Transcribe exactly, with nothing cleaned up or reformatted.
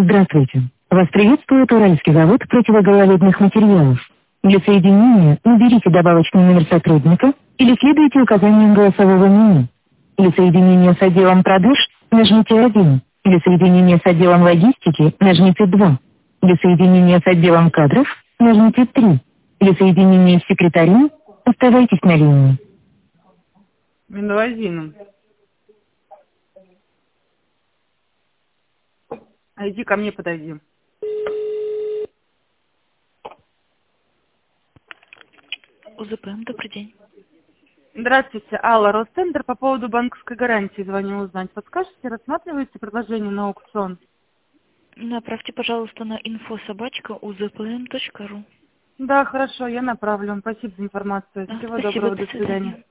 Здравствуйте. Вас приветствует Уральский завод противогололедных материалов. Для соединения наберите добавочный номер сотрудника или следуйте указаниям голосового меню. Для соединения с отделом продаж нажмите один. Для соединения с отделом логистики нажмите два. Для соединения с отделом кадров нажмите три. Для соединения с секретарем оставайтесь на линии. Минвазином. А иди ко мне, подойди. УЗПМ, добрый день. Здравствуйте, Алла, Росцентр, по поводу банковской гарантии звоню узнать. Подскажете, рассматриваете предложение на аукцион? Направьте, пожалуйста, на инфо собачка узпм точка ру. Да, хорошо, я направлю. Спасибо за информацию. Да, Всего спасибо, доброго, до до свидания. свидания.